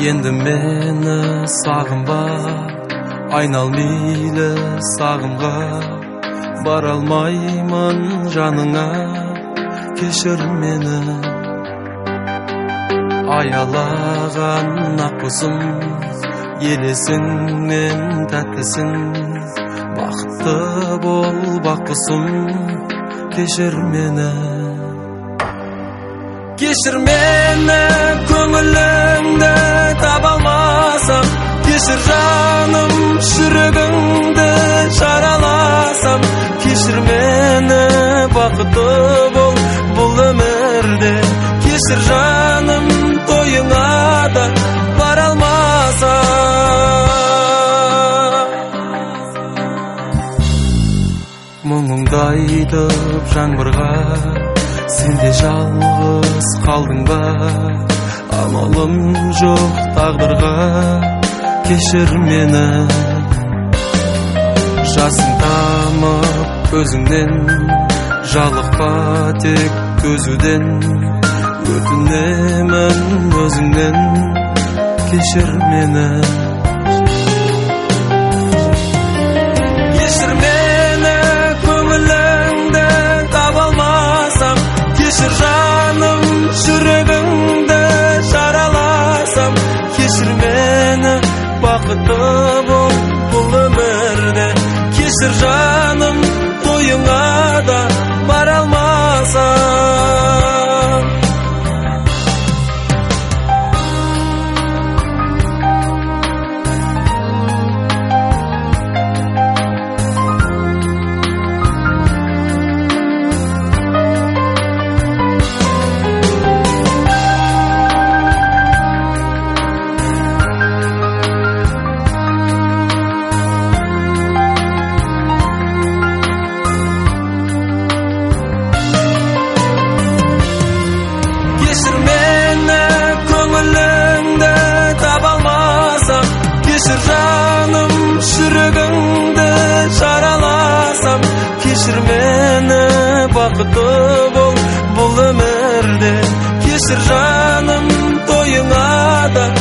Енді мені сағынба, айналмейлі сағымға, бара алмаймын жаныңа, кешір мені. Аялаған аққусым, елесіңнен тәттісің, бақытты бол баққусым, кешір мені. Кешір мені, көңіліңді таба алмасам, кешір жаным, жүрегіңді жараласам, кешір мені, бақытты бол бұл өмірде, кешір жаным, тойыңа да бара алмасам. Мұңымды айтып жаңбырға, сен де жалғыз қалдың ба? Амалым жоқ тағдырға, кешір мені. Жасың тамып көзіңнен, жалықпа тек көзуден, өтінемін өзіңнен, кешір мені. Кешір мені, көңіліңді таба алмасам, кешір жаным, жүрегіңді жараласам, кешір мені, бақытты бол бұл өмірде, кешір жаным, тойыңа да бара алмасам. Кешір жаным, жүрегіңді жараласам, кешір мені, бақытты бол бұл өмірде, кешір жаным, тойыңа да